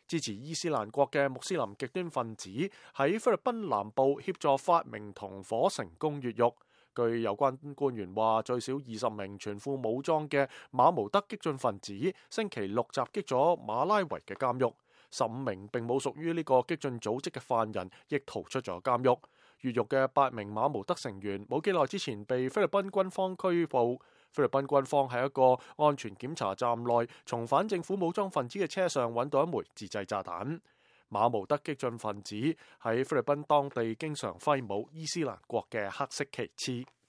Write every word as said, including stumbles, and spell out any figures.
支持伊斯蘭國嘅穆斯林極端分子喺菲律賓南部協助發明同伙成功越獄。據有關官員話，最少二十名全副武裝嘅馬毛德激進分子星期六襲擊咗馬拉維嘅監獄，十五名並冇屬於呢個激進組織嘅犯人亦逃出咗監獄。越獄嘅八名馬毛德成員冇幾耐之前被菲律賓軍方拘捕。菲律賓軍方喺一個安全檢查站內從反政府武裝分子嘅車上揾到一枚自製炸彈。馬毛德激進分子喺菲律賓當地經常揮舞伊斯蘭國嘅黑色旗幟。